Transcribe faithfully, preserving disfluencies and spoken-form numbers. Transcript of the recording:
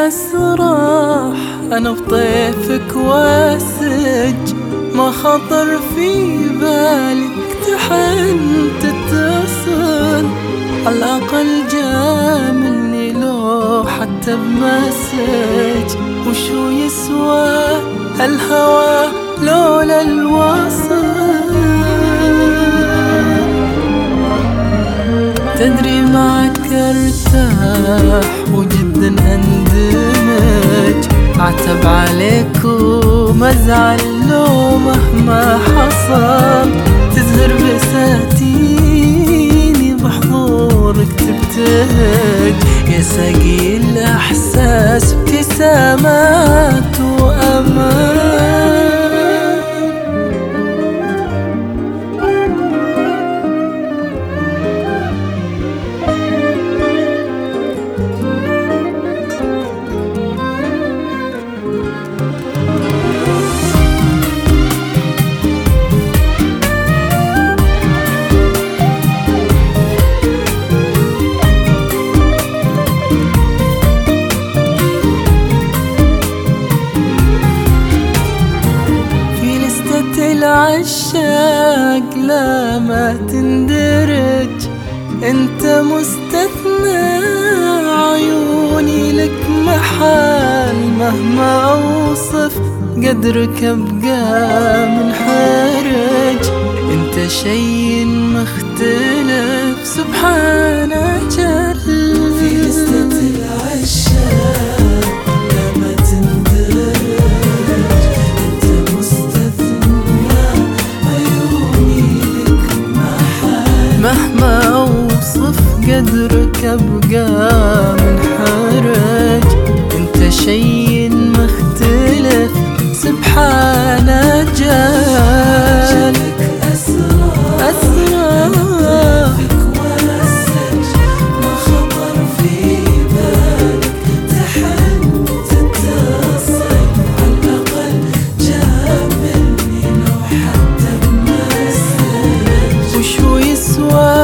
أسرح أنا بطيفك واسج، ما خطر في بالك تحن تتصل، على الأقل جاملني لو حتى بمسج. وشو يسوى الهوى لولا الوصل؟ تدري معك ارتاح وجدا اندمج، اعتب عليك ومزعل لو مهما حصل. تزهر بساتيني بحضورك تبتهج، يا ساقي الاحساس ابتسامات وامان. العشاق لا ما تندرج، انت مستثنى عيوني لك محال. مهما اوصف قدرك ابقى منحرج، انت شي مختلف سبحان جل. في لستة العشاق لا ما تندرج، انت مستثنى مهما أوصف قدرك أبقى منحرج، أنت شي مختلف سبحان جل. أسرار فيك واسج، ما خطر في بالك تحن تتصل، على الأقل جاملني لو حتى بمسج. وشو يسوى